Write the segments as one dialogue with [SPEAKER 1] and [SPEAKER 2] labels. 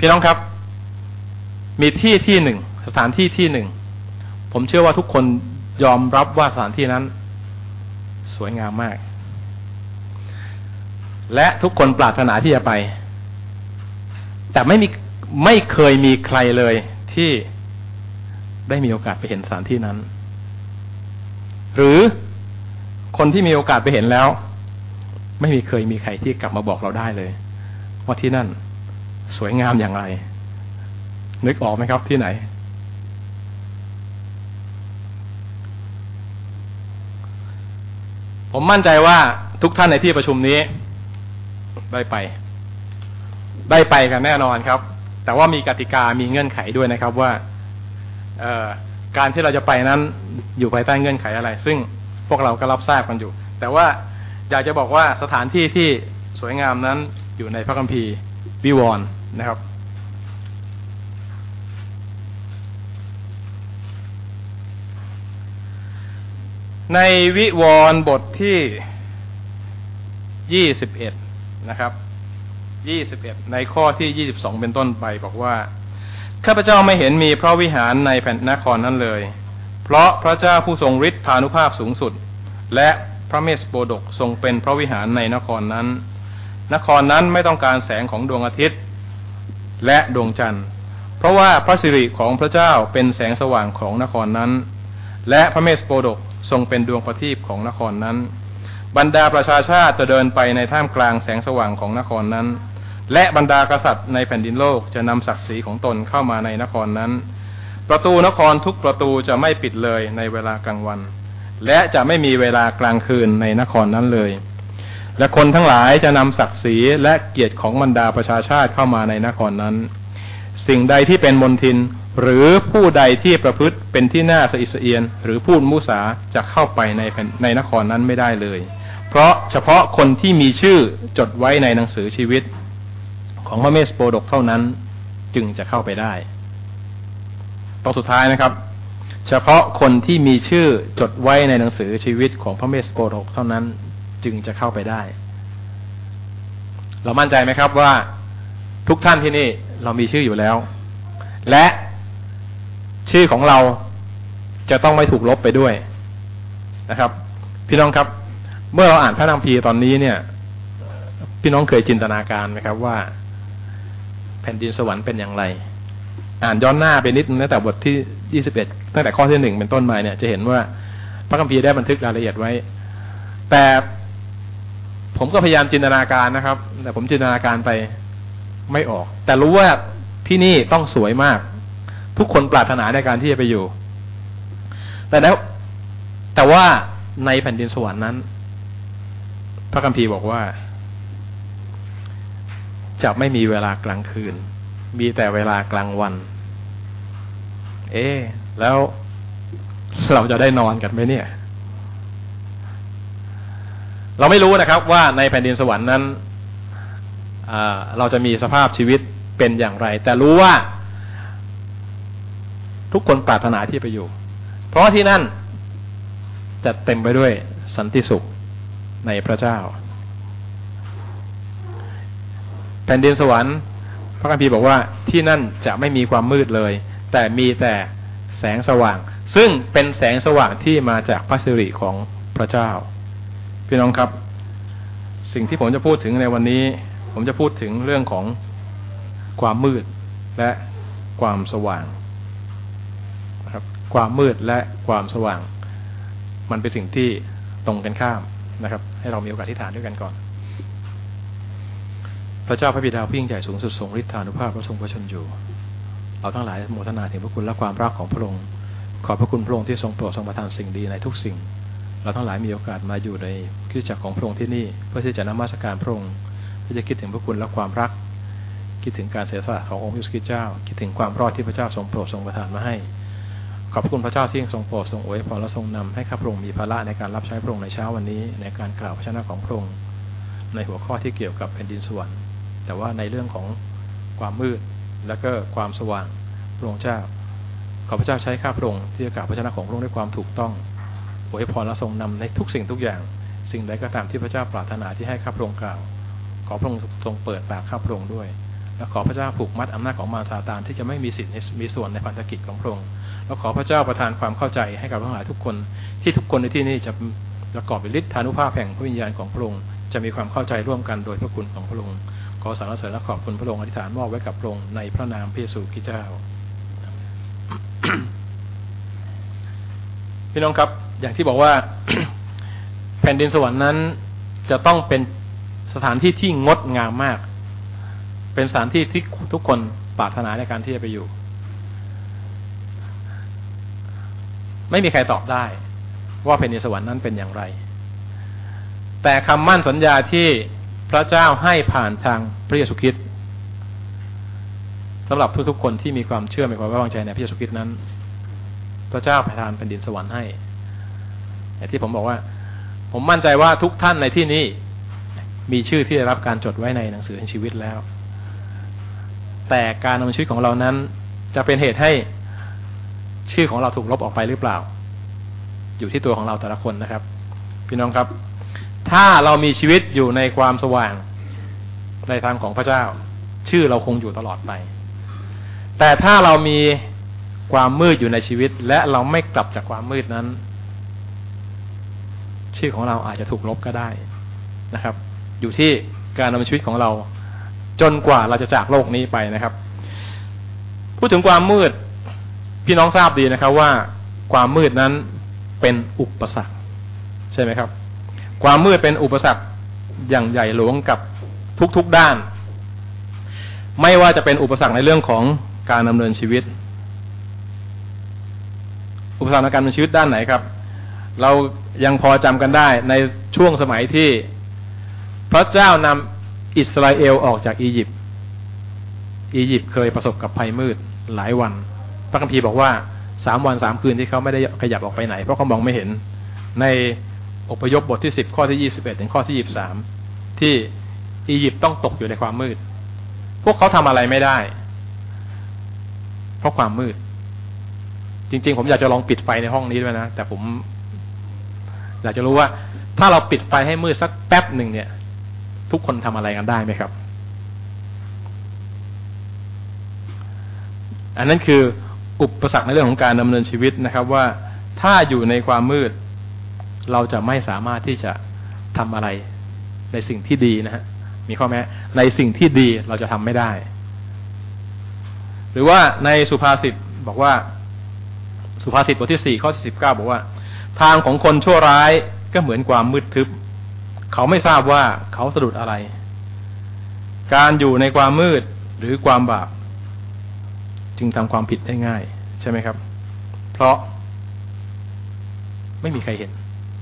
[SPEAKER 1] พี่น้องครับมีที่หนึ่งสถานที่ที่หนึ่งผมเชื่อว่าทุกคนยอมรับว่าสถานที่นั้นสวยงามมากและทุกคนปรารถนาที่จะไปแต่ไม่เคยมีใครเลยที่ได้มีโอกาสไปเห็นสถานที่นั้นหรือคนที่มีโอกาสไปเห็นแล้วไม่เคยมีใครที่กลับมาบอกเราได้เลยว่าที่นั่นสวยงามอย่างไรนึกออกไหมครับที่ไหนผมมั่นใจว่าทุกท่านในที่ประชุมนี้ได้ไปกันแน่นอนครับแต่ว่ามีกติกามีเงื่อนไขด้วยนะครับว่าการที่เราจะไปนั้นอยู่ภายใต้เงื่อนไขอะไรซึ่งพวกเราก็รับทราบกันอยู่แต่ว่าอยากจะบอกว่าสถานที่ที่สวยงามนั้นอยู่ในพระคัมภีร์วิวรณ์นะครับในวิวรณ์บทที่21นะครับ21ในข้อที่22เป็นต้นไปบอกว่าข้าพเจ้าไม่เห็นมีพระวิหารในแผ่นนครนั้นเลยเพราะพระเจ้าผู้ทรงฤทธานุภาพสูงสุดและพระเมสโปดกทรงเป็นพระวิหารในนครนั้นนครนั้นไม่ต้องการแสงของดวงอาทิตย์และดวงจันทร์เพราะว่าพระสิริของพระเจ้าเป็นแสงสว่างของนครนั้นและพระเมสโปดกทรงเป็นดวงประทีปของนครนั้นบรรดาประชาชาติจะเดินไปในท่ามกลางแสงสว่างของนครนั้นและบรรดากษัตริย์ในแผ่นดินโลกจะนำศักดิ์ศรีของตนเข้ามาในนครนั้นประตูนครทุกประตูจะไม่ปิดเลยในเวลากลางวันและจะไม่มีเวลากลางคืนในนครนั้นเลยและคนทั้งหลายจะนำศักดิ์ศรีและเกียรติของบรรดาประชาชาติเข้ามาในนครนั้นสิ่งใดที่เป็นมลทินหรือผู้ใดที่ประพฤติเป็นที่น่าสะอิดสะเอียนหรือพูดมุสาจะเข้าไปในนครนั้นไม่ได้เลยเพราะเฉพาะคนที่มีชื่อจดไว้ในหนังสือชีวิตของพระเมสโปดกเท่านั้นจึงจะเข้าไปได้ตอนสุดท้ายนะครับเฉพาะคนที่มีชื่อจดไว้ในหนังสือชีวิตของพระเมสโปดกเท่านั้นจึงจะเข้าไปได้เรามั่นใจไหมครับว่าทุกท่านที่นี่เรามีชื่ออยู่แล้วและชื่อของเราจะต้องไม่ถูกลบไปด้วยนะครับพี่น้องครับเมื่อเราอ่านพระคัมภีร์ตอนนี้เนี่ยพี่น้องเคยจินตนาการไหมครับว่าแผ่นดินสวรรค์เป็นอย่างไรอ่านย้อนหน้าไปนิดนึงตั้งแต่บทที่21ตั้งแต่ข้อที่1เป็นต้นมาเนี่ยจะเห็นว่าพระคัมภีร์ได้บันทึกรายละเอียดไว้แต่ผมก็พยายามจินตนาการนะครับแต่ผมจินตนาการไปไม่ออกแต่รู้ว่าที่นี่ต้องสวยมากทุกคนปรารถนาในการที่จะไปอยู่แต่ว่าในแผ่นดินสวรรค์นั้นพระคัมภีร์บอกว่าจะไม่มีเวลากลางคืนมีแต่เวลากลางวันแล้วเราจะได้นอนกันไหมเนี่ยเราไม่รู้นะครับว่าในแผ่นดินสวรรค์นั้นเราจะมีสภาพชีวิตเป็นอย่างไรแต่รู้ว่าทุกคนปรารถนาที่ไปอยู่เพราะที่นั่นจะเต็มไปด้วยสันติสุขในพระเจ้าแผ่นดินสวรรค์พระคัมภีร์บอกว่าที่นั่นจะไม่มีความมืดเลยแต่มีแต่แสงสว่างซึ่งเป็นแสงสว่างที่มาจากพระสิริของพระเจ้าพี่น้องครับสิ่งที่ผมจะพูดถึงในวันนี้ผมจะพูดถึงเรื่องของความมืดและความสว่างนะครับความมืดและความสว่างมันเป็นสิ่งที่ตรงกันข้ามนะครับให้เรามีโอกาสอธิษฐานด้วยกันก่อนพระเจ้าพระบิดาผู้ยิ่งใหญ่สูงสุดทรงฤทธานุภาพและทรงพระชนอยู่เราทั้งหลายโมทนาถึงพระคุณและความรักของพระองค์ขอบพระคุณพระองค์ที่ทรงโปรดทรงประทานสิ่งดีในทุกสิ่งเราทั้งหลายมีโอกาสมาอยู่ในคริสตจักรของพระองค์ที่นี่เพื่อที่จะนมัสการพระองค์เพื่อจะคิดถึงพระคุณและความรักคิดถึงการเสียสละขององค์พระคริสต์เจ้าคิดถึงความรอดที่พระเจ้าทรงโปรดทรงประทานมาให้ขอบพระคุณพระเจ้าที่ทรงโปรดทรงอวยพรและทรงนำให้ข้าพระองค์มีภาระในการรับใช้พระองค์ในเช้าวันนี้ในการกล่าวพระชนะของพระองค์ในหัวข้อที่เกี่ยวกับแผ่นดินสวรรค์แต่ว่าในเรื่องของความมืดและก็ความสว่างพระองค์เจ้าขอพระเจ้าใช้ข้าพระองค์ที่จะกล่าวพระชนะของพระองค์ด้วยความถูกต้องอวยพรและทรงนำในทุกสิ่งทุกอย่างสิ่งใดก็ตามที่พระเจ้าปรารถนาที่ให้ข้าพระองค์กล่าวขอพระองค์ทรงเปิดปากข้าพระองค์ด้วยและขอพระเจ้าผูกมัดอำนาจของมารซาตานที่จะไม่มีสิทธิ์มีส่วนในพันธกิจของพระองค์และขอพระเจ้าประทานความเข้าใจให้กับทั้งหลายทุกคนที่ทุกคนในที่นี้จะประกอบด้วยฤทธานุภาพแห่งพระวิญญาณของพระองค์จะมีความเข้าใจร่วมกันโดยพระคุณของพระองค์ขอสรรเสริญและขอบคุณพระองค์อธิษฐานมอบไว้กับพระองค์ในพระนามพระเยซูคริสต์เจ้า พี่น้องครับอย่างที่บอกว่า แผ่นดินสวรรค์นั้นจะต้องเป็นสถานที่ที่งดงามมากเป็นสถานที่ที่ทุกคนปรารถนาในการที่จะไปอยู่ไม่มีใครตอบได้ว่าแผ่นดินสวรรค์นั้นเป็นอย่างไรแต่คำมั่นสัญญาที่พระเจ้าให้ผ่านทางพระเยซูคริสต์สำหรับทุกๆคนที่มีความเชื่อมีความไว้วางใจในพระเยซูคริสต์นั้นพระเจ้าประทานแผ่นดินสวรรค์ให้อย่างที่ผมบอกว่าผมมั่นใจว่าทุกท่านในที่นี้มีชื่อที่ได้รับการจดไว้ในหนังสือแห่งชีวิตแล้วแต่การดำเนินชีวิตของเรานั้นจะเป็นเหตุให้ชื่อของเราถูกลบออกไปหรือเปล่าอยู่ที่ตัวของเราแต่ละคนนะครับพี่น้องครับถ้าเรามีชีวิตอยู่ในความสว่างในทางของพระเจ้าชื่อเราคงอยู่ตลอดไปแต่ถ้าเรามีความมืดอยู่ในชีวิตและเราไม่กลับจากความมืดนั้นชื่อของเราอาจจะถูกลบก็ได้นะครับอยู่ที่การดำเนินชีวิตของเราจนกว่าเราจะจากโลกนี้ไปนะครับพูดถึงความมืดพี่น้องทราบดีนะครับว่าความมืดนั้นเป็นอุปสรรคใช่ไหมครับความมืดเป็นอุปสรรคอย่างใหญ่หลวงกับทุกๆด้านไม่ว่าจะเป็นอุปสรรคในเรื่องของการดำเนินชีวิตอุปสรรคในการดำเนินชีวิตด้านไหนครับเรายังพอจำกันได้ในช่วงสมัยที่พระเจ้านำอิสราเอลออกจากอียิปต์เคยประสบกับภัยมืดหลายวันพระคัมภีร์บอกว่า3 วัน 3 คืนที่เขาไม่ได้ขยับออกไปไหนเพราะเขามองไม่เห็นในอพยพบทที่10ข้อที่21ถึงข้อที่23ที่อียิปต์ต้องตกอยู่ในความมืดพวกเขาทำอะไรไม่ได้เพราะความมืดจริงๆผมอยากจะลองปิดไฟในห้องนี้ด้วยนะแต่ผมอยากจะรู้ว่าถ้าเราปิดไฟให้มืดสักแป๊บหนึ่งเนี่ยทุกคนทำอะไรกันได้ไหมครับอันนั้นคืออุปสรรคในเรื่องของการดำเนินชีวิตนะครับว่าถ้าอยู่ในความมืดเราจะไม่สามารถที่จะทำอะไรในสิ่งที่ดีนะฮะมีข้อแม้ในสิ่งที่ดีเราจะทำไม่ได้หรือว่าในสุภาษิตบอกว่าสุภาษิตบทที่4ข้อที่19บอกว่าทางของคนชั่วร้ายก็เหมือนความมืดทึบเขาไม่ทราบว่าเขาสะดุดอะไรการอยู่ในความมืดหรือความบาปจึงทำความผิดได้ง่ายใช่ไหมครับเพราะไม่มีใครเห็น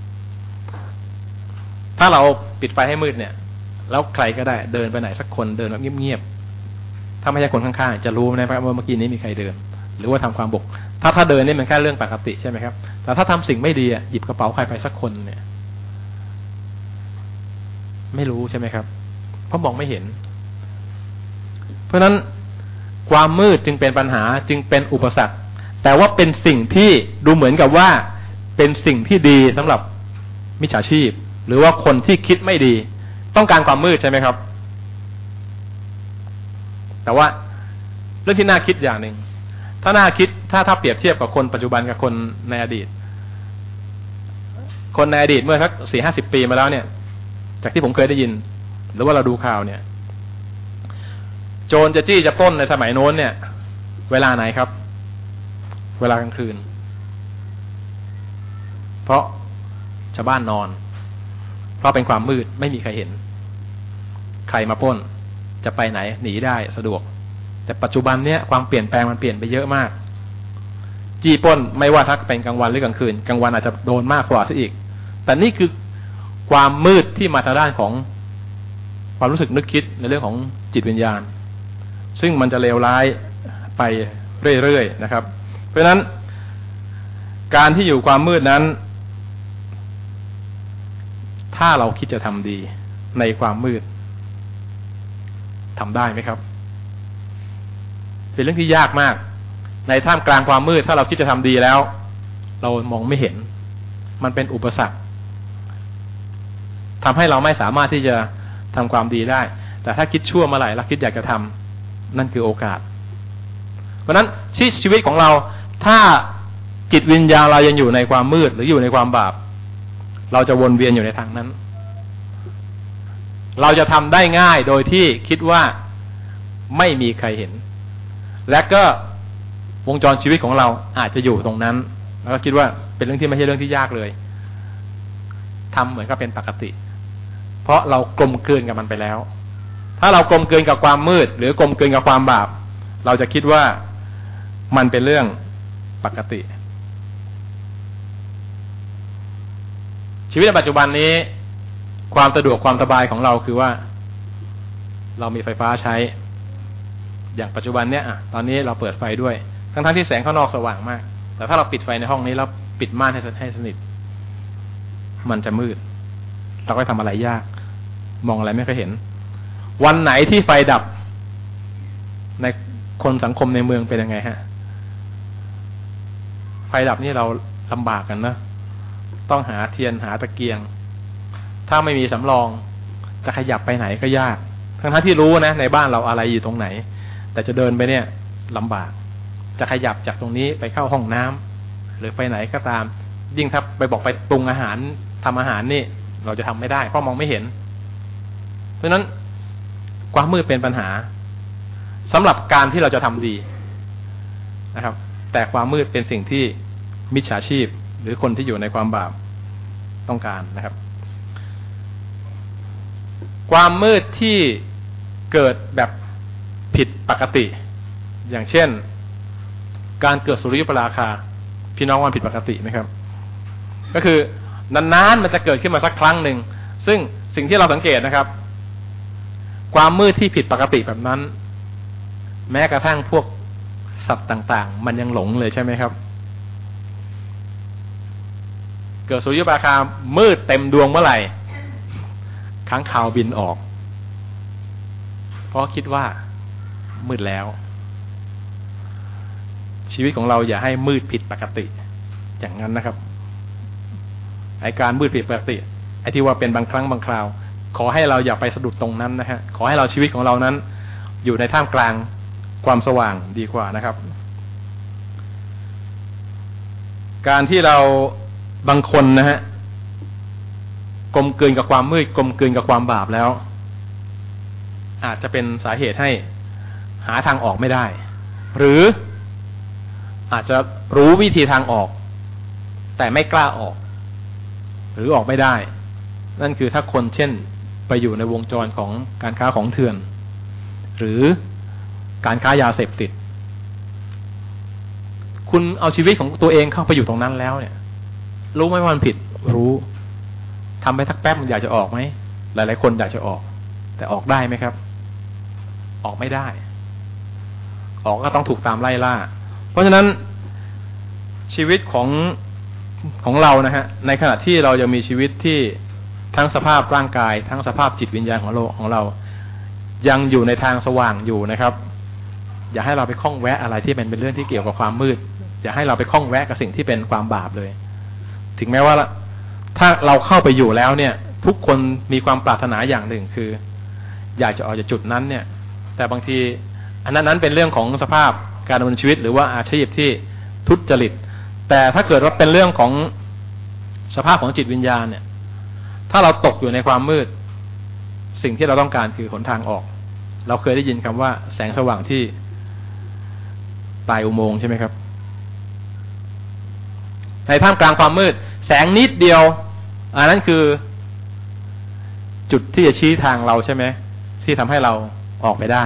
[SPEAKER 1] ถ้าเราปิดไฟให้มืดเนี่ยแล้วใครก็ได้เดินไปไหนสักคนเดินแบบเงียบๆถ้าไม่ใช่คนข้างๆจะรู้นะครับว่าเมื่อกี้นี้มีใครเดินหรือว่าทำความบกถ้าเดินนี่มันแค่เรื่องปกติใช่ไหมครับแต่ถ้าทำสิ่งไม่ดีหยิบกระเป๋าใครไปสักคนเนี่ยไม่รู้ใช่ไหมครับเพราะมองไม่เห็นเพราะฉะนั้นความมืดจึงเป็นปัญหาจึงเป็นอุปสรรคแต่ว่าเป็นสิ่งที่ดูเหมือนกับว่าเป็นสิ่งที่ดีสำหรับมิจฉาชีพหรือว่าคนที่คิดไม่ดีต้องการความมืดใช่ไหมครับแต่ว่าเรื่องที่น่าคิดอย่างหนึ่งถ้าน่าคิดถ้าเปรียบเทียบกับคนปัจจุบันกับคนในอดีตคนในอดีตเมื่อสัก 40-50 ปีมาแล้วเนี่ยจากที่ผมเคยได้ยินหรือว่าเราดูข่าวเนี่ยโจรจะจี้จะปล้นในสมัยโน้นเนี่ยเวลาไหนครับเวลากลางคืนเพราะชาวบ้านนอนเพราะเป็นความมืดไม่มีใครเห็นใครมาปล้นจะไปไหนหนีได้สะดวกแต่ปัจจุบันเนี่ยความเปลี่ยนแปลงมันเปลี่ยนไปเยอะมากจี้ปล้นไม่ว่าถ้าเป็นกลางวันหรือกลางคืนกลางวันอาจจะโดนมากกว่าซะอีกแต่นี่คือความมืดที่มาทางด้านของความรู้สึกนึกคิดในเรื่องของจิตวิญญาณซึ่งมันจะเลวร้ายไปเรื่อยๆนะครับเพราะฉะนั้นการที่อยู่ความมืดนั้นถ้าเราคิดจะทำดีในความมืดทำได้ไหมครับเป็นเรื่องที่ยากมากในท่ามกลางความมืดถ้าเราคิดจะทำดีแล้วเรามองไม่เห็นมันเป็นอุปสรรคทำให้เราไม่สามารถที่จะทำความดีได้แต่ถ้าคิดชั่วเมื่อไหร่เราคิดอยากจะทนั่นคือโอกาสเพราะนั้นชีวิตของเราถ้าจิตวิญญาณเรายังอยู่ในความมืดหรืออยู่ในความบาปเราจะวนเวียนอยู่ในทางนั้นเราจะทำได้ง่ายโดยที่คิดว่าไม่มีใครเห็นและก็วงจรชีวิตของเราอาจจะอยู่ตรงนั้นแล้วก็คิดว่าเป็นเรื่องที่ไม่ใช่เรื่องที่ยากเลยทำเหมือนกับเป็นปกติเพราะเรากลมกลืนกับมันไปแล้วถ้าเรากลมกลืนกับความมืดหรือกลมกลืนกับความบาปเราจะคิดว่ามันเป็นเรื่องปกติชีวิตในปัจจุบันนี้ความสะดวกความสบายของเราคือว่าเรามีไฟฟ้าใช้อย่างปัจจุบันเนี่ยตอนนี้เราเปิดไฟด้วยทั้งที่แสงข้างนอกสว่างมากแต่ถ้าเราปิดไฟในห้องนี้แล้วปิดม่านให้สนิทมันจะมืดเราก็ทำอะไรยากมองอะไรไม่ค่อยเห็นวันไหนที่ไฟดับในคนสังคมในเมืองเป็นยังไงฮะไฟดับนี่เราลำบากกันนะต้องหาเทียนหาตะเกียงถ้าไม่มีสำรองจะขยับไปไหนก็ยากทั้งที่รู้นะในบ้านเราอะไรอยู่ตรงไหนแต่จะเดินไปเนี่ยลำบากจะขยับจากตรงนี้ไปเข้าห้องน้ำหรือไปไหนก็ตามยิ่งถ้าไปบอกไปปรุงอาหารทำอาหารนี่เราจะทำไม่ได้เพราะมองไม่เห็นเพราะฉะนั้นความมืดเป็นปัญหาสำหรับการที่เราจะทำดีนะครับแต่ความมืดเป็นสิ่งที่มิจฉาชีพหรือคนที่อยู่ในความบาปต้องการนะครับความมืดที่เกิดแบบผิดปกติอย่างเช่นการเกิดสุริยุปราคาพี่น้องว่าผิดปกติไหมครับก็คือนานๆมันจะเกิดขึ้นมาสักครั้งหนึ่งซึ่งสิ่งที่เราสังเกตนะครับความมืดที่ผิดปกติแบบนั้นแม้กระทั่งพวกสัตว์ต่างๆมันยังหลงเลยใช่ไหมครับเกิดสุริยุปราคามืดเต็มดวงเมื่อไหร่ค้างคาวบินออกเพราะคิดว่ามืดแล้วชีวิตของเราอย่าให้มืดผิดปกติอย่างนั้นนะครับไอ้การมืดผิดปกติไอ้ที่ว่าเป็นบางครั้งบางคราวขอให้เราอย่าไปสะดุดตรงนั้นนะฮะขอให้เราชีวิตของเรานั้นอยู่ในท่ามกลางความสว่างดีกว่านะครับการที่เราบางคนนะฮะกลมกลืนกับความมืดกลมกลืนกับความบาปแล้วอาจจะเป็นสาเหตุให้หาทางออกไม่ได้หรืออาจจะรู้วิธีทางออกแต่ไม่กล้าออกหรือออกไม่ได้นั่นคือถ้าคนเช่นไปอยู่ในวงจรของการค้าของเถื่อนหรือการค้ายาเสพติดคุณเอาชีวิตของตัวเองเข้าไปอยู่ตรงนั้นแล้วเนี่ยรู้ไหมว่ามันผิดรู้ทำไปสักแป๊บมันอยากจะออกไหมหลายๆคนอยากจะออกแต่ออกได้ไหมครับออกไม่ได้ออกก็ต้องถูกตามไล่ล่าเพราะฉะนั้นชีวิตของเรานะฮะในขณะที่เรายังมีชีวิตที่ทั้งสภาพร่างกายทั้งสภาพจิตวิญญาณของเรายังอยู่ในทางสว่างอยู่นะครับอย่าให้เราไปคล้องแวะอะไรที่เป็นเรื่องที่เกี่ยวกับความมืดอย่าให้เราไปคล้องแวะกับสิ่งที่เป็นความบาปเลยถึงแม้ว่าถ้าเราเข้าไปอยู่แล้วเนี่ยทุกคนมีความปรารถนาอย่างหนึ่งคืออยากจะออกจากจุดนั้นเนี่ยแต่บางทีอันนั้นเป็นเรื่องของสภาพการดำเนินชีวิตหรือว่าอาชีพที่ทุจริตแต่ถ้าเกิดว่าเป็นเรื่องของสภาพของจิตวิญญาณเนี่ยถ้าเราตกอยู่ในความมืดสิ่งที่เราต้องการคือหนทางออกเราเคยได้ยินคำว่าแสงสว่างที่ปลายอุโมงค์ใช่ไหมครับในท่ามกลางความมืดแสงนิดเดียวอันนั้นคือจุดที่จะชี้ทางเราใช่ไหมที่ทำให้เราออกไปได้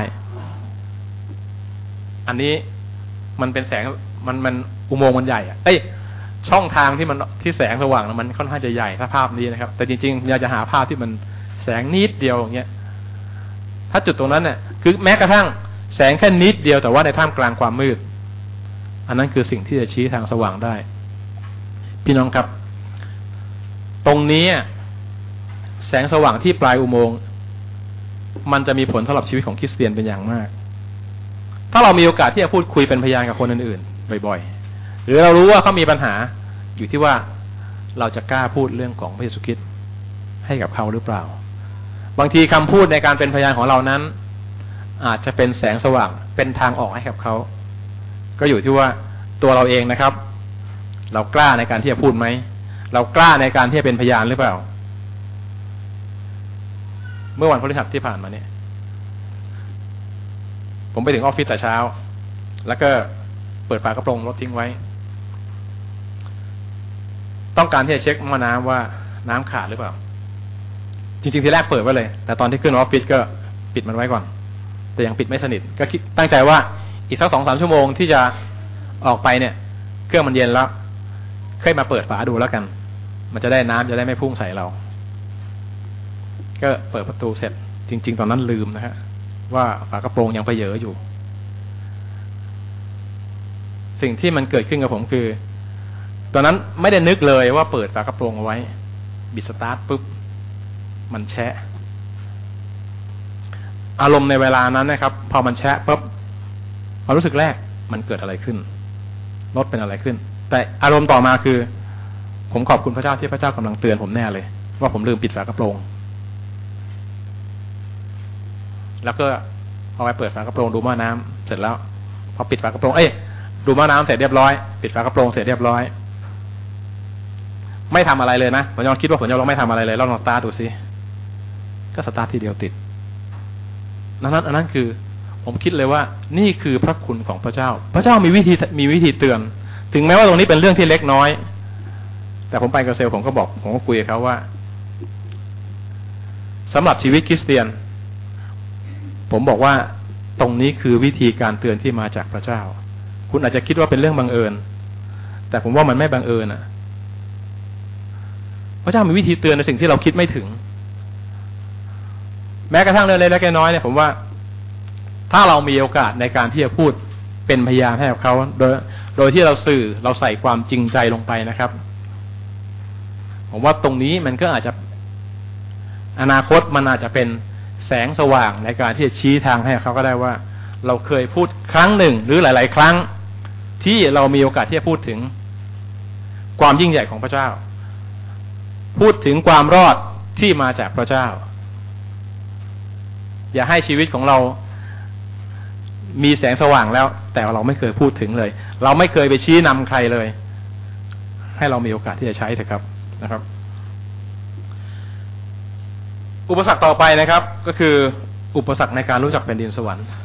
[SPEAKER 1] อันนี้มันเป็นแสงมันอุโมงค์มันใหญ่ช่องทางที่แสงสว่างมันค่อนข้างจะใหญ่ถ้าภาพนี้นะครับแต่จริงๆอยากจะหาภาพที่มันแสงนิดเดียวอย่างเงี้ยถ้าจุดตรงนั้นเนี่ยคือแม้กระทั่งแสงแค่นิดเดียวแต่ว่าในท่ามกลางความมืดอันนั้นคือสิ่งที่จะชี้ทางสว่างได้พี่น้องครับตรงนี้แสงสว่างที่ปลายอุโมงค์มันจะมีผลสำหรับชีวิตของคริสเตียนเป็นอย่างมากถ้าเรามีโอกาสที่จะพูดคุยเป็นพยานกับคนอื่นๆบ่อยๆหรือเรารู้ว่าเขามีปัญหาอยู่ที่ว่าเราจะกล้าพูดเรื่องของพระเยซูคริสต์ให้กับเขาหรือเปล่าบางทีคำพูดในการเป็นพยานของเรานั้นอาจจะเป็นแสงสว่างเป็นทางออกให้กับเขาก็อยู่ที่ว่าตัวเราเองนะครับเรากล้าในการที่จะพูดไหมเรากล้าในการที่จะเป็นพยานหรือเปล่าเมื่อวันพฤหัสที่ผ่านมาเนี่ยผมไปถึงออฟฟิศแต่เช้าแล้วก็เปิดฝากระโปรงรถทิ้งไว้ต้องการที่จะเช็คหม้อน้ำว่าน้ำขาดหรือเปล่าจริงๆทีแรกเปิดไว้เลยแต่ตอนที่ขึ้นออฟฟิศก็ปิดมันไว้ก่อนแต่ยังปิดไม่สนิทก็คิดตั้งใจว่าอีกสัก 2-3 ชั่วโมงที่จะออกไปเนี่ยเครื่องมันเย็นแล้วค่อยมาเปิดฝาดูแล้วกันมันจะได้น้ำจะได้ไม่พุ่งใส่เราก็เปิดประตูเสร็จจริงๆตอนนั้นลืมนะฮะว่าฝากระโปรงยังเผยอยู่สิ่งที่มันเกิดขึ้นกับผมคือตอนนั้นไม่ได้นึกเลยว่าเปิดฝากระโปรงเอาไว้บิดสตาร์ทปุ๊บมันแชะอารมณ์ในเวลานั้นนะครับพอมันแชะปุ๊บความรู้สึกแรกมันเกิดอะไรขึ้นรถเป็นอะไรขึ้นแต่อารมณ์ต่อมาคือผมขอบคุณพระเจ้าที่พระเจ้ากำลังเตือนผมแน่เลยว่าผมลืมปิดฝากระโปรงแล้วก็พอไปเปิดฝากระโปรงดูหม้อน้ำเสร็จแล้วพอปิดฝากระโปรงดูหม้อน้ำเสร็จเรียบร้อยปิดฝากระโปรงเสร็จเรียบร้อยไม่ทำอะไรเลยนะผมยังคิดว่าผมจะลองไม่ทำอะไรเลยลองสตาร์ทดูสิก็สตาร์ททีเดียวติดนั้นคือผมคิดเลยว่านี่คือพระคุณของพระเจ้าพระเจ้ามีวิธีเตือนถึงแม้ว่าตรงนี้เป็นเรื่องที่เล็กน้อยแต่ผมไปกับเซลผมก็คุยกับเขาว่าสำหรับชีวิตคริสเตียนผมบอกว่าตรงนี้คือวิธีการเตือนที่มาจากพระเจ้าคุณอาจจะคิดว่าเป็นเรื่องบังเอิญแต่ผมว่ามันไม่บังเอิญพระเจ้ามีวิธีเตือนในสิ่งที่เราคิดไม่ถึงแม้กระทั่งเรื่องเล็กๆน้อยๆเนี่ยผมว่าถ้าเรามีโอกาสในการที่จะพูดเป็นพยานให้กับเขาโดยที่เราใส่ความจริงใจลงไปนะครับผมว่าตรงนี้มันก็อาจจะอนาคตมันอาจจะเป็นแสงสว่างในการที่จะชี้ทางให้เขาก็ได้ว่าเราเคยพูดครั้งหนึ่งหรือหลายๆครั้งที่เรามีโอกาสที่จะพูดถึงความยิ่งใหญ่ของพระเจ้าพูดถึงความรอดที่มาจากพระเจ้าอย่าให้ชีวิตของเรามีแสงสว่างแล้วแต่เราไม่เคยพูดถึงเลยเราไม่เคยไปชี้นำใครเลยให้เรามีโอกาสที่จะใช้เถอะครับนะครับอุปสรรคต่อไปนะครับก็คืออุปสรรคในการรู้จักแผ่นดินสวรรค์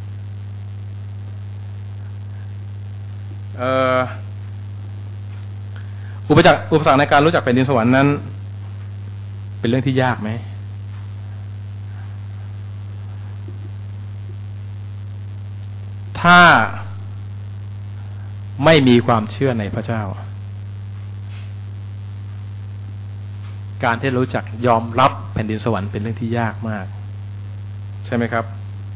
[SPEAKER 1] อุปสรรคในการรู้จักแผ่นดินสวรรค์นั้นเป็นเรื่องที่ยากไหมถ้าไม่มีความเชื่อในพระเจ้าการที่รู้จักยอมรับแผ่นดินสวรรค์เป็นเรื่องที่ยากมากใช่ไหมครับ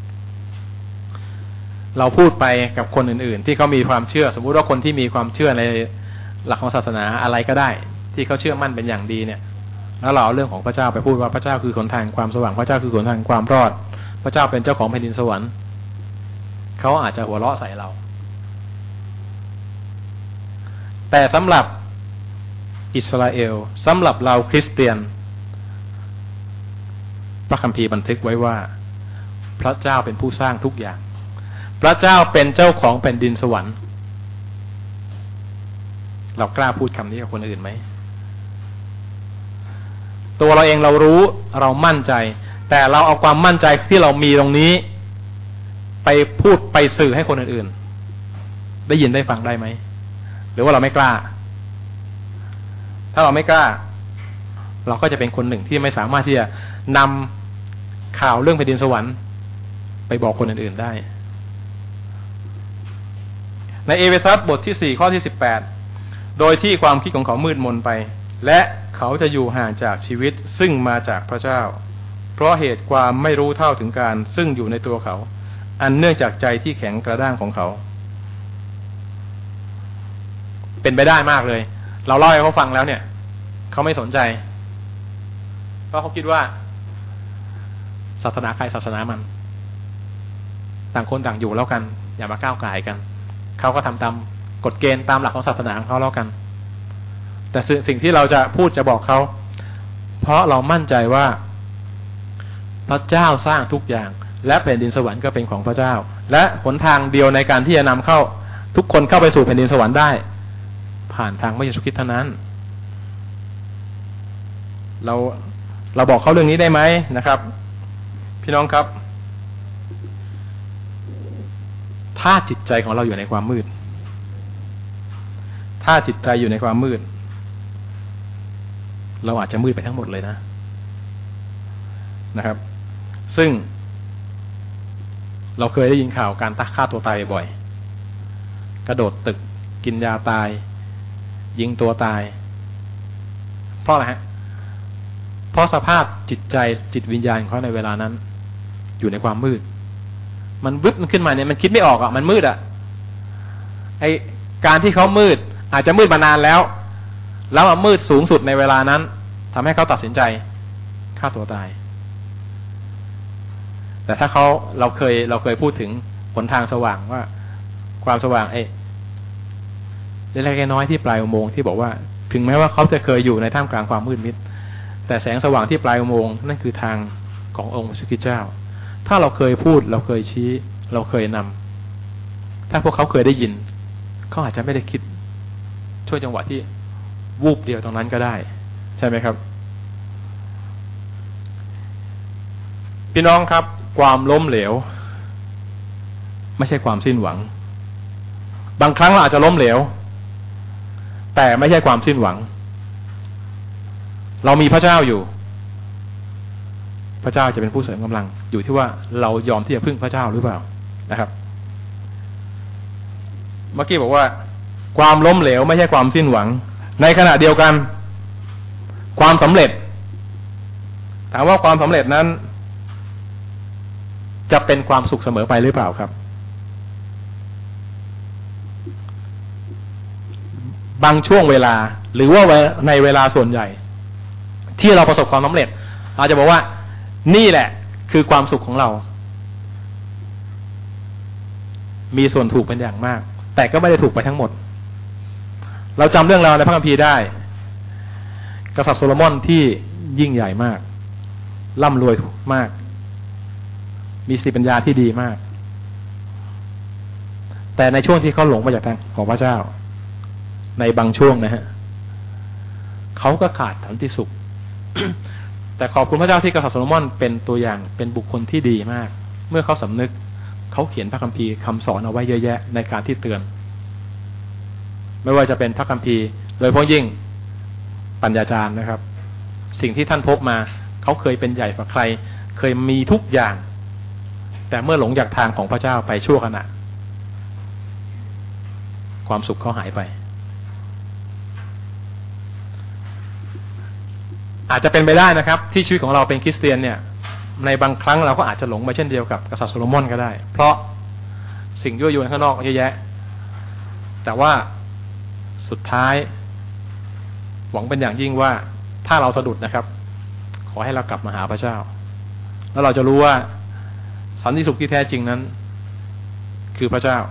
[SPEAKER 1] เราพูดไปกับคนอื่นๆที่เขามีความเชื่อสมมุติว่าคนที่มีความเชื่อในหลักของศาสนาอะไรก็ได้ที่เขาเชื่อมั่นเป็นอย่างดีเนี่ยแล้วเราเอาเรื่องของพระเจ้าไปพูดว่าพระเจ้าคือหนทางความสว่างพระเจ้าคือหนทางความรอดพระเจ้าเป็นเจ้าของแผ่นดินสวรรค์เขาอาจจะหัวเราะใส่เราแต่สำหรับอิสราเอลสำหรับเราคริสเตียนพระคัมภีร์บันทึกไว้ว่าพระเจ้าเป็นผู้สร้างทุกอย่างพระเจ้าเป็นเจ้าของแผ่นดินสวรรค์เรากล้าพูดคำนี้กับคนอื่นไหมตัวเราเองเรารู้เรามั่นใจแต่เราเอาความมั่นใจที่เรามีตรงนี้ไปพูดไปสื่อให้คนอื่นๆได้ยินได้ฟังได้ไหมหรือว่าเราไม่กล้าถ้าเราไม่กล้าเราก็จะเป็นคนหนึ่งที่ไม่สามารถที่จะนำข่าวเรื่องแผ่นดินสวรรค์ไปบอกคนอื่นๆได้ในเอเฟซัสบทที่4ข้อที่18โดยที่ความคิดของเขามืดมนไปและเขาจะอยู่ห่างจากชีวิตซึ่งมาจากพระเจ้าเพราะเหตุความไม่รู้เท่าถึงการซึ่งอยู่ในตัวเขาอันเนื่องจากใจที่แข็งกระด้างของเขาเป็นไปได้มากเลยเราเล่าให้เขาฟังแล้วเนี่ยเขาไม่สนใจเพราะเขาคิดว่าศาสนาใครศาสนามันต่างคนต่างอยู่แล้วกันอย่ามาก้าวก่ายกันเขาก็ทำตามกฎเกณฑ์ตามหลักของศาสนาของเขาแล้วกันแต่สิ่งที่เราจะพูดจะบอกเขาเพราะเรามั่นใจว่าพระเจ้าสร้างทุกอย่างและแผ่นดินสวรรค์ก็เป็นของพระเจ้าและหนทางเดียวในการที่จะนำเข้าทุกคนเข้าไปสู่แผ่นดินสวรรค์ได้ผ่านทางพระเยซูคริสต์เท่านั้นเราบอกเขาเรื่องนี้ได้ไหมนะครับพี่น้องครับถ้าจิตใจของเราอยู่ในความมืดถ้าจิตใจอยู่ในความมืดเราอาจจะมืดไปทั้งหมดเลยนะครับซึ่งเราเคยได้ยินข่าวการฆ่าตัวตายบ่อยกระโดดตึกกินยาตายยิงตัวตายเพราะอะไรฮะเพราะสภาพจิตใจจิตวิญญาณของเขาในเวลานั้นอยู่ในความมืดมันวึบมันขึ้นมาเนี่ยมันคิดไม่ออกอ่ะมันมืดอ่ะไอการที่เขามืดอาจจะมืดมานานแล้วมืดสูงสุดในเวลานั้นทำให้เขาตัดสินใจฆ่าตัวตายแต่ถ้าเราเคยพูดถึงหนทางสว่างว่าความสว่างเล็กๆน้อยๆที่ปลายอุโมงค์ที่บอกว่าถึงแม้ว่าเขาจะเคยอยู่ในท่ามกลางความมืดมิดแต่แสงสว่างที่ปลายอุโมงค์นั่นคือทางขององค์พระคริสต์เจ้าถ้าเราเคยพูดเราเคยชี้เราเคยนำถ้าพวกเขาเคยได้ยินเขาอาจจะไม่ได้คิดช่วยจังหวะที่วูบเดียวตรงนั้นก็ได้ใช่ไหมครับพี่น้องครับความล้มเหลวไม่ใช่ความสิ้นหวังบางครั้งเราอาจจะล้มเหลวแต่ไม่ใช่ความสิ้นหวังเรามีพระเจ้าอยู่พระเจ้าจะเป็นผู้เสริมกำลังอยู่ที่ว่าเรายอมที่จะพึ่งพระเจ้าหรือเปล่านะครับเมื่อกี้บอกว่าความล้มเหลวไม่ใช่ความสิ้นหวังในขณะเดียวกันความสำเร็จถามว่าความสำเร็จนั้นจะเป็นความสุขเสมอไปหรือเปล่าครับบางช่วงเวลาหรือว่าในเวลาส่วนใหญ่ที่เราประสบความสำเร็จอาจจะบอกว่านี่แหละคือความสุขของเรามีส่วนถูกเป็นอย่างมากแต่ก็ไม่ได้ถูกไปทั้งหมดเราจำเรื่องราวในพระคัมภีร์ได้กษัตริย์โซโลมอนที่ยิ่งใหญ่มากร่ำรวยมากมีสติปัญญาที่ดีมากแต่ในช่วงที่เขาหลงไปจากทางของพระเจ้าในบางช่วงนะฮะเขาก็ขาดสันติสุข แต่ขอบคุณพระเจ้าที่กษัตริย์โซโลมอนเป็นตัวอย่างเป็นบุคคลที่ดีมากเมื่อเขาสำนึกเขาเขียนพระคัมภีร์คำสอนเอาไว้เยอะแยะในการที่เตือนไม่ว่าจะเป็นพระคัมภีร์โดยเฉพาะยิ่งปัญญาจารย์นะครับสิ่งที่ท่านพบมาเขาเคยเป็นใหญ่กว่าใครเคยมีทุกอย่างแต่เมื่อหลงจากทางของพระเจ้าไปชั่วขณะความสุขเขาหายไปอาจจะเป็นไปได้นะครับที่ชีวิตของเราเป็นคริสเตียนเนี่ยในบางครั้งเราก็อาจจะหลงไปเช่นเดียวกับกษัตริย์โซโลมอนก็ได้เพราะสิ่งยั่วยวนข้างนอกเยอะแยะแต่ว่าสุดท้ายหวังเป็นอย่างยิ่งว่าถ้าเราสะดุดนะครับขอให้เรากลับมาหาพระเจ้าแล้วเราจะรู้ว่าสันติสุขที่แท้จริงนั้นคือพระเจ้า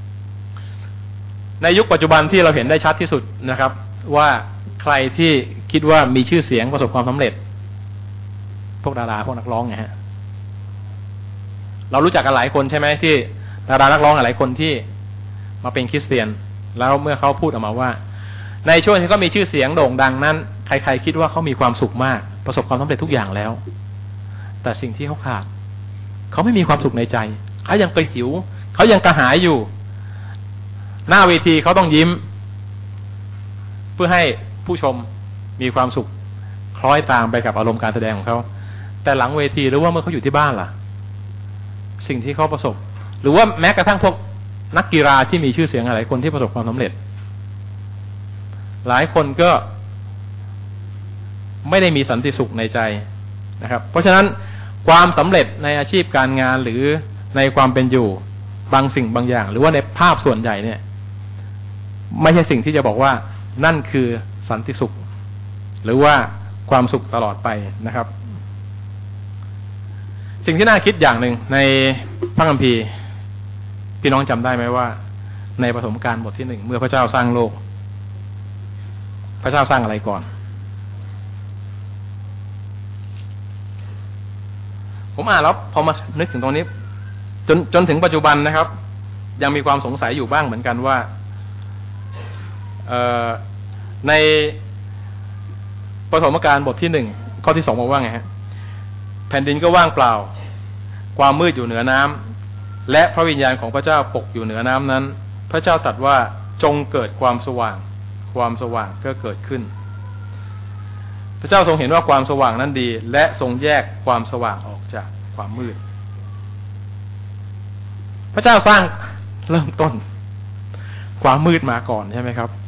[SPEAKER 1] ในยุคปัจจุบันที่เราเห็นได้ชัดที่สุดนะครับว่าใครที่คิดว่ามีชื่อเสียงประสบความสำเร็จพวกดาราพวกนักร้องไงฮะเรารู้จักกันหลายคนใช่ไหมที่ดารานักร้องหลายคนที่มาเป็นคริสเตียนแล้วเมื่อเขาพูดออกมาว่าในช่วงที่เขามีชื่อเสียงโด่งดังนั้นใครๆคิดว่าเขามีความสุขมากประสบความสำเร็จทุกอย่างแล้วแต่สิ่งที่เขาขาดเขาไม่มีความสุขในใจเขายังเคยหิวเขายังกระหายอยู่หน้าเวทีเขาต้องยิ้มเพื่อให้ผู้ชมมีความสุขคล้อยตามไปกับอารมณ์การแสดงของเขาแต่หลังเวทีหรือว่าเมื่อเขาอยู่ที่บ้านล่ะสิ่งที่เขาประสบหรือว่าแม้กระทั่งพวกนักกีฬาที่มีชื่อเสียงหลายคนที่ประสบความสำเร็จหลายคนก็ไม่ได้มีสันติสุขในใจนะครับเพราะฉะนั้นความสำเร็จในอาชีพการงานหรือในความเป็นอยู่บางสิ่งบางอย่างหรือว่าในภาพส่วนใหญ่เนี่ยไม่ใช่สิ่งที่จะบอกว่านั่นคือสันติสุขหรือว่าความสุขตลอดไปนะครับสิ่งที่น่าคิดอย่างหนึ่งในพระคัมภีร์พี่น้องจำได้ไหมว่าในปฐมกาลบทที่ 1เมื่อพระเจ้าสร้างโลกพระเจ้าสร้างอะไรก่อนผมอ่านแล้วพอมานึกถึงตรงนี้จนถึงปัจจุบันนะครับยังมีความสงสัยอยู่บ้างเหมือนกันว่าในปฐมกาลบทที่1ข้อที่2บอกว่าไงฮะแผ่นดินก็ว่างเปล่าความมืดอยู่เหนือน้ำและพระวิญญาณของพระเจ้าปกอยู่เหนือน้ำนั้นพระเจ้าตรัสว่าจงเกิดความสว่างความสว่างก็เกิดขึ้นพระเจ้าทรงเห็นว่าความสว่างนั้นดีและทรงแยกความสว่างออกจากความมืดพระเจ้าสร้างเริ่มต้นความมืดมาก่อนใช่ไหมครับ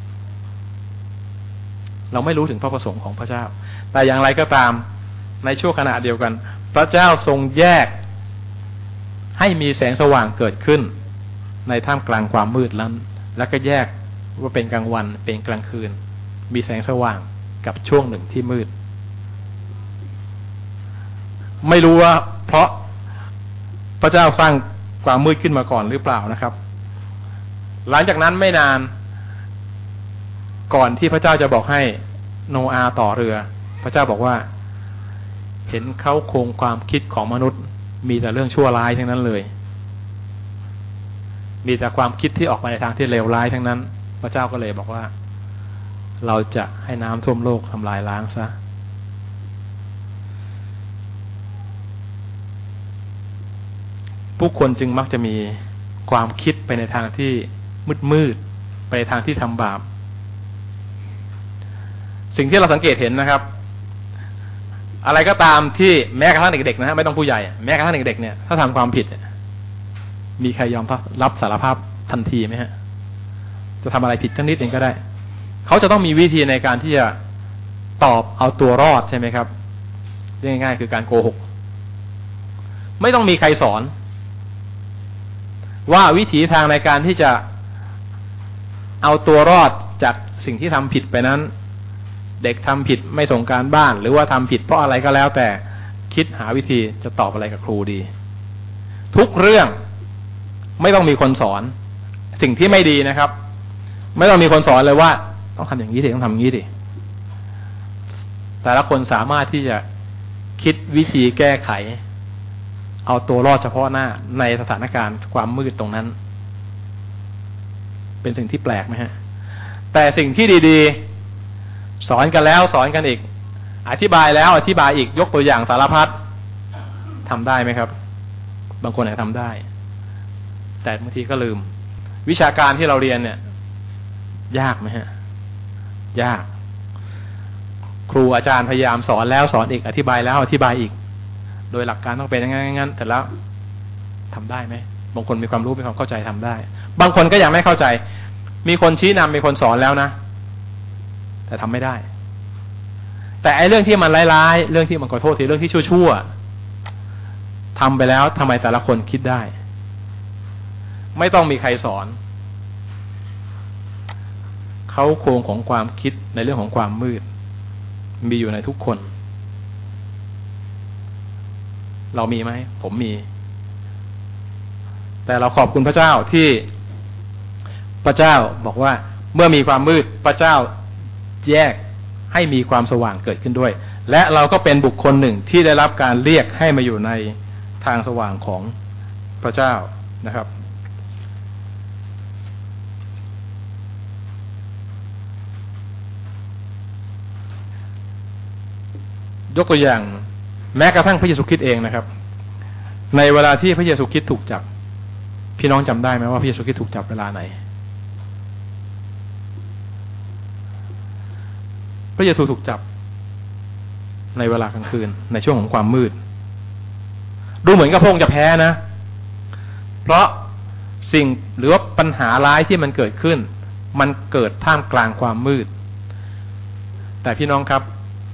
[SPEAKER 1] เราไม่รู้ถึงพระประสงค์ของพระเจ้าแต่อย่างไรก็ตามในช่วงขณะเดียวกันพระเจ้าทรงแยกให้มีแสงสว่างเกิดขึ้นในท่ามกลางความมืดนั้นแล้วก็แยกว่าเป็นกลางวันเป็นกลางคืนมีแสงสว่างกับช่วงหนึ่งที่มืดไม่รู้ว่าเพราะพระเจ้าสร้างความมืดขึ้นมาก่อนหรือเปล่านะครับหลังจากนั้นไม่นานก่อนที่พระเจ้าจะบอกให้โนอาห์ต่อเรือพระเจ้าบอกว่าเห็นเขาโครงความคิดของมนุษย์มีแต่เรื่องชั่วร้ายทั้งนั้นเลยมีแต่ความคิดที่ออกมาในทางที่เลวร้ายทั้งนั้นพระเจ้าก็เลยบอกว่าเราจะให้น้ำท่วมโลกทำลายล้างซะผู้คนจึงมักจะมีความคิดไปในทางที่มืดไปในทางที่ทำบาปสิ่งที่เราสังเกตเห็นนะครับอะไรก็ตามที่แม้กระทั่งเด็กๆนะฮะไม่ต้องผู้ใหญ่แม้กระทั่งเด็กๆเนี่ยถ้าทำความผิดมีใครยอมรับสารภาพทันทีไหมฮะจะทำอะไรผิดทั้งนิดเองก็ได้เขาจะต้องมีวิธีในการที่จะตอบเอาตัวรอดใช่ไหมครับง่ายๆคือการโกหกไม่ต้องมีใครสอนว่าวิถีทางในการที่จะเอาตัวรอดจากสิ่งที่ทำผิดไปนั้นเด็กทำผิดไม่ส่งการบ้านหรือว่าทำผิดเพราะอะไรก็แล้วแต่คิดหาวิธีจะตอบอะไรกับครูดีทุกเรื่องไม่ต้องมีคนสอนสิ่งที่ไม่ดีนะครับไม่ต้องมีคนสอนเลยว่าต้องทำอย่างนี้สิต้องทำอย่างนี้สิแต่ละคนสามารถที่จะคิดวิธีแก้ไขเอาตัวรอดเฉพาะหน้าในสถานการณ์ความมืดตรงนั้นเป็นสิ่งที่แปลกไหมฮะแต่สิ่งที่ดีๆสอนกันแล้วสอนกันอีกอธิบายแล้วอธิบายอีกยกตัวอย่างสารพัดทำได้ไหมครับบางคนอาจจะทำได้แต่บางทีก็ลืมวิชาการที่เราเรียนเนี่ยยากไหมฮะยากครูอาจารย์พยายามสอนแล้วสอนอีกอธิบายแล้วอธิบายอีกโดยหลักการต้องเป็นอย่างนั้นแต่แล้วทำได้ไหมบางคนมีความรู้มีความเข้าใจทำได้บางคนก็ยังไม่เข้าใจมีคนชี้นำมีคนสอนแล้วนะแต่ทำไม่ได้แต่ไอ้เรื่องที่มันร้ายๆเรื่องที่มันขอโทษทีเรื่องที่ชั่วๆทำไปแล้วทำไมแต่ละคนคิดได้ไม่ต้องมีใครสอนเขาโครงของความคิดในเรื่องของความมืดมีอยู่ในทุกคนเรามีไหมผมมีแต่เราขอบคุณพระเจ้าที่พระเจ้าบอกว่าเมื่อมีความมืดพระเจ้าแยกให้มีความสว่างเกิดขึ้นด้วยและเราก็เป็นบุคคลหนึ่งที่ได้รับการเรียกให้มาอยู่ในทางสว่างของพระเจ้านะครับยกตัวอย่างแม้กระทั่งพระเยซูคริสต์เองนะครับในเวลาที่พระเยซูคริสต์ถูกจับพี่น้องจำได้ไหมว่าพระเยซูคริสต์ถูกจับเวลาไหนพระเยซูถูกจับในเวลากลางคืนในช่วงของความมืดดูเหมือนกับพระองค์จะแพ้นะเพราะสิ่งหรือว่าปัญหาร้ายที่มันเกิดขึ้นมันเกิดท่ามกลางความมืดแต่พี่น้องครับ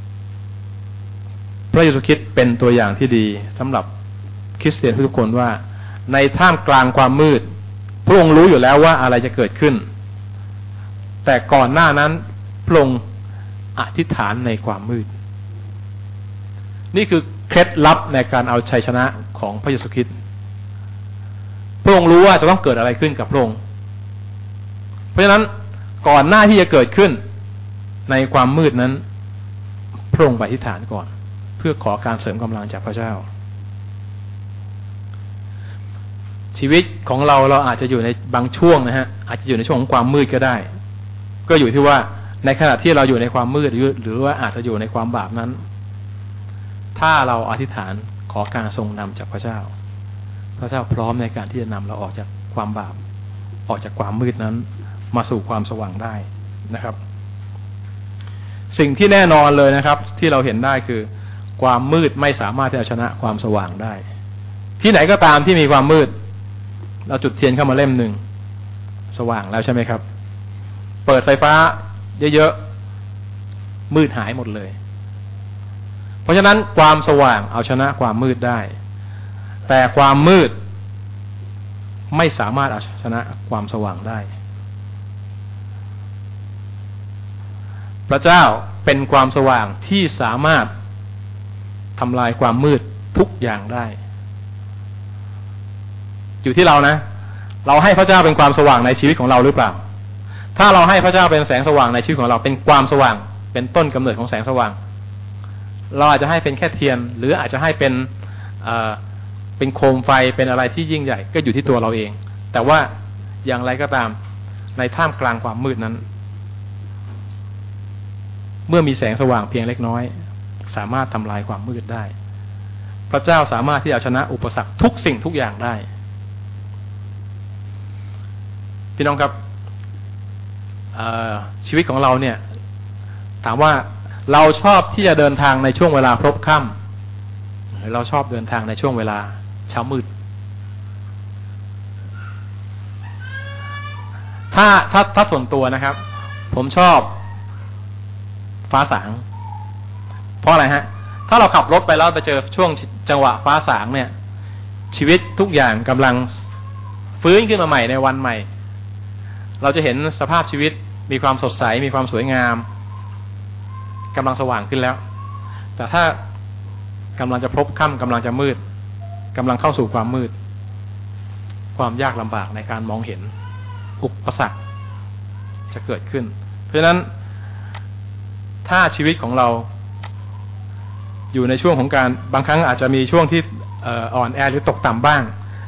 [SPEAKER 1] พระเยซูคริสต์เป็นตัวอย่างที่ดีสำหรับคริสเตียนทุกคนว่าในท่ามกลางความมืดพระองค์รู้อยู่แล้วว่าอะไรจะเกิดขึ้นแต่ก่อนหน้านั้นพระองค์อธิษฐานในความมืดนี่คือเคล็ดลับในการเอาชัยชนะของพระเยซูคริสต์พระองค์รู้ว่าจะต้องเกิดอะไรขึ้นกับพระองค์เพราะฉะนั้นก่อนหน้าที่จะเกิดขึ้นในความมืดนั้นพระองค์อธิษฐานก่อนเพื่อขอการเสริมกำลังจากพระเจ้า
[SPEAKER 2] ชีวิตของเราอาจจะอยู่ในบางช่วงนะฮะอาจจะอยู่ในช่วงของความมืดก็ได้ก็อยู่ที่ว่าในขณะที่เราอยู่ในความมืดหรือว่าอาจจะอยู่ในความบาปนั้นถ้าเราอธิษฐานขอการทรงนำจากพระเจ้าพระเจ้าพร้อมในการที่จะนำเราออกจากความบาปออกจากความมืดนั้นมาสู่ความสว่างได้นะครับสิ่งที่แน่นอนเลยนะครับที่เราเห็นได้คือความมืดไม่สามารถที่จะชนะความสว่างได้ที่ไหนก็ตามที่มีความมืดเราจุดเทียนเข้ามาเล่มหนึ่งสว่างแล้วใช่ไหมครับเปิดไฟฟ้าเยอะๆมืดหายหมดเลยเพราะฉะนั้นความสว่างเอาชนะความมืดได้แต่ความมืดไม่สามารถเอาชนะความสว่างได้พระเจ้าเป็นความสว่างที่สามารถทำลายความมืดทุกอย่างได้อยู่ที่เรานะเราให้พระเจ้าเป็นความสว่างในชีวิตของเราหรือเปล่าถ้าเราให้พระเจ้าเป็นแสงสว่างในชีวิตของเราเป็นความสว่างเป็นต้นกำเนิดของแสงสว่างเราอาจจะให้เป็นแค่เทียนหรืออาจจะให้เป็นโคมไฟเป็นอะไรที่ยิ่งใหญ่ก็อยู่ที่ตัวเราเองแต่ว่าอย่างไรก็ตามในท่ามกลางความมืดนั้นเมื่อมีแสงสว่างเพียงเล็กน้อยสามารถทำลายความมืดได้พระเจ้าสามารถที่จะชนะอุปสรรคทุกสิ่งทุกอย่างได้พี่น้องครับชีวิตของเราเนี่ยถามว่าเราชอบที่จะเดินทางในช่วงเวลาพลบค่ำหรือเราชอบเดินทางในช่วงเวลาเช้ามืดถ้าส่วนตัวนะครับผมชอบฟ้าสางเพราะอะไรฮะถ้าเราขับรถไปแล้วไปเจอช่วงจังหวะฟ้าสางเนี่ยชีวิตทุกอย่างกำลังฟื้นขึ้นมาใหม่ในวันใหม่เราจะเห็นสภาพชีวิตมีความสดใสมีความสวยงามกำลังสว่างขึ้นแล้วแต่ถ้ากำลังจะพลบค่ำกำลังจะมืดกำลังเข้าสู่ความมืดความยากลำบากในการมองเห็นอุปสรรคจะเกิดขึ้นเพราะฉะนั้นถ้าชีวิตของเราอยู่ในช่วงของการบางครั้งอาจจะมีช่วงที่อ่อนแอหรือตกต่ำบ้าง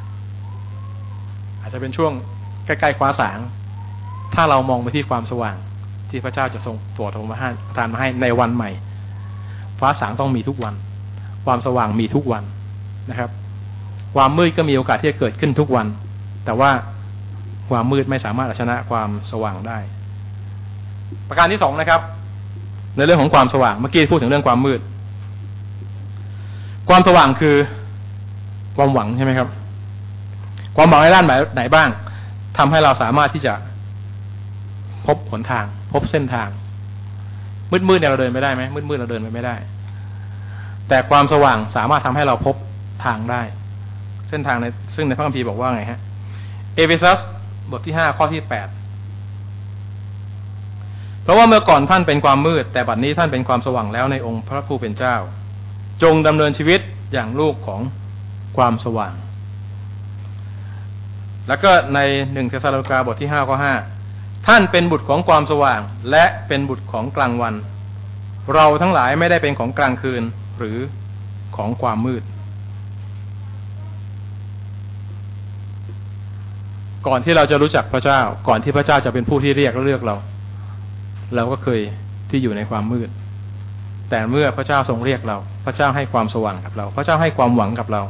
[SPEAKER 2] อาจจะเป็นช่วงใกล้ๆฟ้าสางถ้าเรามองไปที่ความสว่างที่พระเจ้าจะทรงโปรดประทานมาให้ในวันใหม่ฟ้าสางต้องมีทุกวันความสว่างมีทุกวันนะครับความมืดก็มีโอกาสที่จะเกิดขึ้นทุกวันแต่ว่าความมืดไม่สามารถเอาชนะความสว่างได้ประการที่สองนะครับในเรื่องของความสว่างเมื่อกี้พูดถึงเรื่องความมืดความสว่างคือความหวังใช่ไหมครับความหวังในด้านไหนบ้างทำให้เราสามารถที่จะพบหนทางพบเส้นทางมืดๆเนี่ยเราเดินไม่ได้ไหมมืดๆเราเดินไปไม่ได้แต่ความสว่างสามารถทำให้เราพบทางได้เส้นทางซึ่งในพระคัมภีร์บอกว่าไงฮะเอเฟซัสบทที่5ข้อที่8เพราะว่าเมื่อก่อนท่านเป็นความมืดแต่บัดนี้ท่านเป็นความสว่างแล้วในองค์พระผู้เป็นเจ้าจงดำเนินชีวิตอย่างลูกของความสว่างแล้วก็ใน1เธสาโลนิกาบทที่5ข้อ5ท่านเป็นบุตรของความสว่างและเป็นบุตรของกลางวันเราทั้งหลายไม่ได้เป็นของกลางคืนหรือของความมืดก่อนที่เราจะรู้จักพระเจ้าก่อนที่พระเจ้าจะเป็นผู้ที่เรียกและเลือกเราก็เคยที่อยู่ในความมืดแต่เมื่อพระเจ้าทรงเรียกเราพระเจ้าให้ความสว่างกับเราพระเจ้าให้ความหวังกับเรา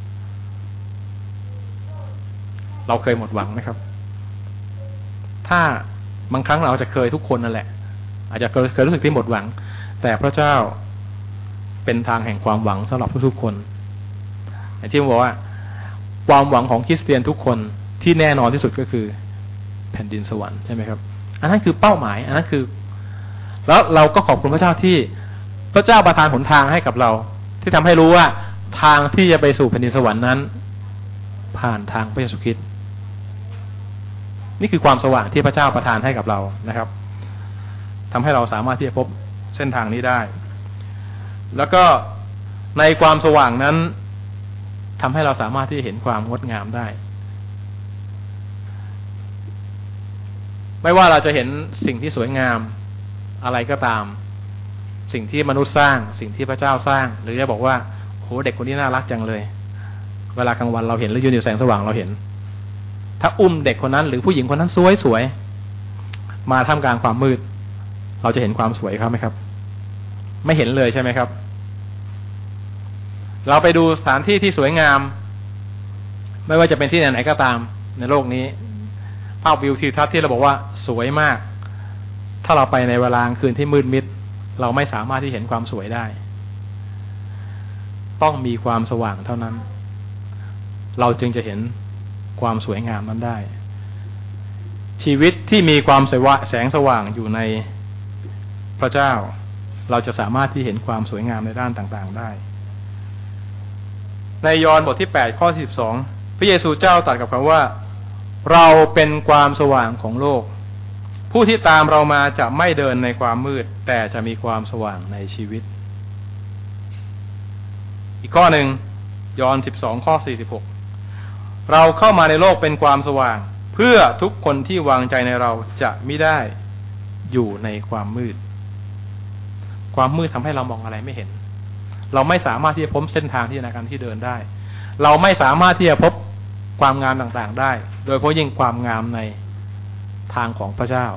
[SPEAKER 2] เคยหมดหวังไหมครับถ้าบางครั้งเราจะเคยทุกคนนั่นแหละอาจจะเคยรู้สึกที่หมดหวังแต่พระเจ้าเป็นทางแห่งความหวังสำหรับทุกๆคนอย่างที่ผมบอกว่าความหวังของคริสเตียนทุกคนที่แน่นอนที่สุดก็คือแผ่นดินสวรรค์ใช่ไหมครับอันนั้นคือเป้าหมายอันนั้นคือแล้วเราก็ขอบคุณพระเจ้าที่พระเจ้าประทานหนทางให้กับเราที่ทำให้รู้ว่าทางที่จะไปสู่แผ่นดินสวรรค์นั้นผ่านทางพระเยซูคริสต์นี่คือความสว่างที่พระเจ้าประทานให้กับเรานะครับทำให้เราสามารถที่จะพบเส้นทางนี้ได้แล้วก็ในความสว่างนั้นทำให้เราสามารถที่จะเห็นความงดงามได้ไม่ว่าเราจะเห็นสิ่งที่สวยงามอะไรก็ตามสิ่งที่มนุษย์สร้างสิ่งที่พระเจ้าสร้างหรือจะบอกว่าโหเด็กคนนี้น่ารักจังเลยเวลากลางวันเราเห็นหรือยืนอยู่แสงสว่างเราเห็นถ้าอุ้มเด็กคนนั้นหรือผู้หญิงคนนั้นสวยๆมาท่ามกลางความมืดเราจะเห็นความสวยเขาไหมครับไม่เห็นเลยใช่ไหมครับเราไปดูสถานที่ที่สวยงามไม่ว่าจะเป็นที่ไหนๆก็ตามในโลกนี้ภาพวิวทิวทัศน์ที่เราบอกว่าสวยมากถ้าเราไปในเวลากลางคืนที่มืดมิดเราไม่สามารถที่เห็นความสวยได้ต้องมีความสว่างเท่านั้นเราจึงจะเห็นความสวยงามนั้นได้ชีวิตที่มีความแสงสว่างอยู่ในพระเจ้าเราจะสามารถที่เห็นความสวยงามในด้านต่างๆได้ในยอห์นบทที่8ข้อที่12พระเยซูเจ้าตรัสกับเขาว่าเราเป็นความสว่างของโลกผู้ที่ตามเรามาจะไม่เดินในความมืดแต่จะมีความสว่างในชีวิตอีกข้อหนึ่งยอห์น12ข้อ46เราเข้ามาในโลกเป็นความสว่างเพื่อทุกคนที่วางใจในเราจะมิได้อยู่ในความมืดความมืดทำให้เรามองอะไรไม่เห็นเราไม่สามารถที่จะพบเส้นทางที่ในการที่เดินได้เราไม่สามารถที่จะพบความงามต่างๆได้โดยเฉพาะยิ่งความงามในทางของพระเจ้า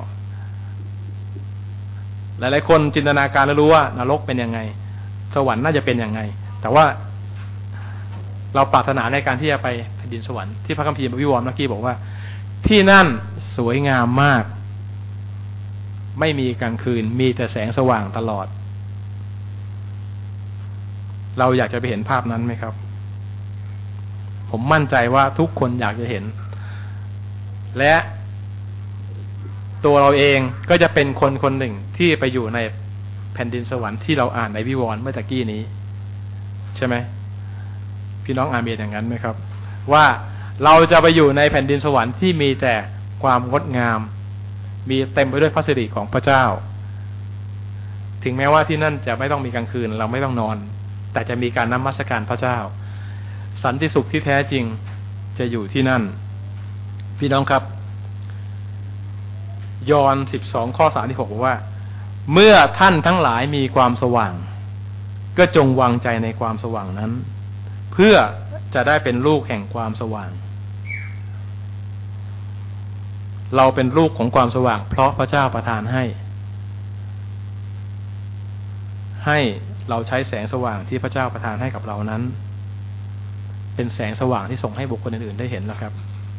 [SPEAKER 2] หลายๆคนจินตนาการแล้วรู้ว่านรกเป็นยังไงสวรรค์น่าจะเป็นยังไงแต่ว่าเราปรารถนาในการที่จะไปแผ่นดินสวรรค์ที่พระคัมภีร์วิวรณ์เมื่อกี้บอกว่าที่นั่นสวยงามมากไม่มีกลางคืนมีแต่แสงสว่างตลอดเราอยากจะไปเห็นภาพนั้นไหมครับผมมั่นใจว่าทุกคนอยากจะเห็นและตัวเราเองก็จะเป็นคนคนหนึ่งที่ไปอยู่ในแผ่นดินสวรรค์ที่เราอ่านในวิวรณ์เมื่อตะกี้นี้ใช่ไหมพี่น้องอาเมนอย่างนั้นไหมครับว่าเราจะไปอยู่ในแผ่นดินสวรรค์ที่มีแต่ความงดงามมีเต็มไปด้วยพระสิริของพระเจ้าถึงแม้ว่าที่นั่นจะไม่ต้องมีกลางคืนเราไม่ต้องนอนแต่จะมีการนมัสการพระเจ้าสันติสุขที่แท้จริงจะอยู่ที่นั่นพี่น้องครับยอห์น12ข้อ36บอกว่าเมื่อท่านทั้งหลายมีความสว่างก็จงวางใจในความสว่างนั้นเพื่อจะได้เป็นลูกแห่งความสว่างเราเป็นลูกของความสว่างเพราะพระเจ้าประทานให้เราใช้แสงสว่างที่พระเจ้าประทานให้กับเรานั้นเป็นแสงสว่างที่ส่งให้บุคคลอื่นๆได้เห็นแล้วครับ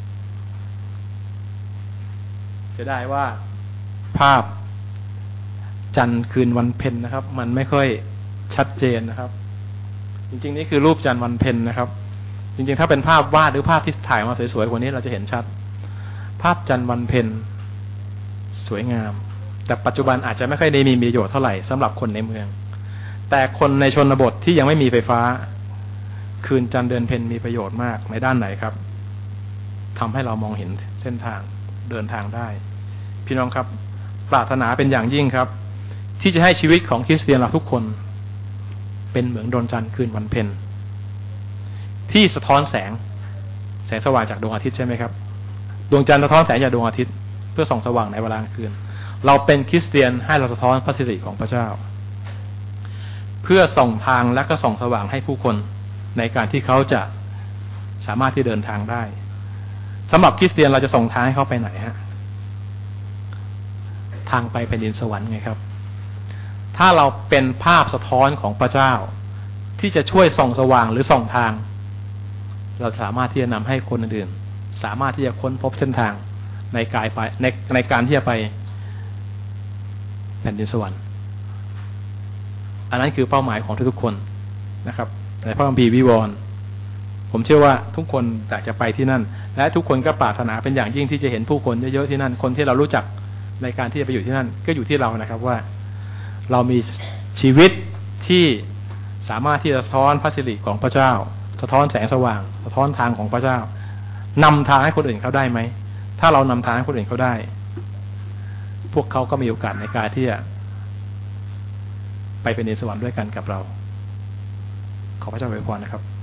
[SPEAKER 2] จะได้ว่าภาพจันทร์คืนวันเพ็ญนะครับมันไม่ค่อยชัดเจนนะครับจริงๆนี่คือรูปจันทร์วันเพ็ญนะครับจริงๆถ้าเป็นภาพวาดหรือภาพที่ถ่ายมาสวยๆกว่านี้เราจะเห็นชัดภาพจันทร์วันเพ็ญสวยงามแต่ปัจจุบันอาจจะไม่ค่อยได้มีประโยชน์เท่าไหร่สำหรับคนในเมืองแต่คนในชนบทที่ยังไม่มีไฟฟ้าคืนจันทร์เดือนเพ็ญมีประโยชน์มากในด้านไหนครับทำให้เรามองเห็นเส้นทางเดินทางได้พี่น้องครับปรารถนาเป็นอย่างยิ่งครับที่จะให้ชีวิตของคริสเตียนเราทุกคนเป็นเหมือนดวงจันทร์คืนวันเพ็ญที่สะท้อนแสงสว่างจากดวงอาทิตย์ใช่ไหมครับดวงจันทร์สะท้อนแสงจากดวงอาทิตย์เพื่อส่องสว่างในเวลากลางคืนเราเป็นคริสเตียนให้เราสะท้อนพระสิริของพระเจ้าเพื่อส่องทางและก็ส่องสว่างให้ผู้คนในการที่เขาจะสามารถที่เดินทางได้สำหรับคริสเตียนเราจะส่งทางให้เขาไปไหนฮะทางไปแผ่นดินสวรรค์ไงครับถ้าเราเป็นภาพสะท้อนของพระเจ้าที่จะช่วยส่องสว่างหรือส่องทางเราสามารถที่จะนำให้คนอื่นๆสามารถที่จะค้นพบเส้นทางในการที่จะไปแผ่นดินสวรรค์อันนั้นคือเป้าหมายของทุกๆคนนะครับในพระคัมภีร์วิวรณ์ผมเชื่อว่าทุกคนอยากจะไปที่นั่นและทุกคนก็ปรารถนาเป็นอย่างยิ่งที่จะเห็นผู้คนเยอะๆที่นั่นคนที่เรารู้จักในการที่จะไปอยู่ที่นั่นก็อยู่ที่เรานะครับว่าเรามีชีวิตที่สามารถที่จะสะท้อนพระสิริของพระเจ้าสะท้อนแสงสว่างสะท้อนทางของพระเจ้านำทางให้คนอื่นเขาได้ไหมถ้าเรานำทางให้คนอื่นเขาได้พวกเขาก็มีโอกาสในการที่จะไปเป็นในสวรรค์ด้วยกันกับเราขอพระเจ้าอวยพรนะครับ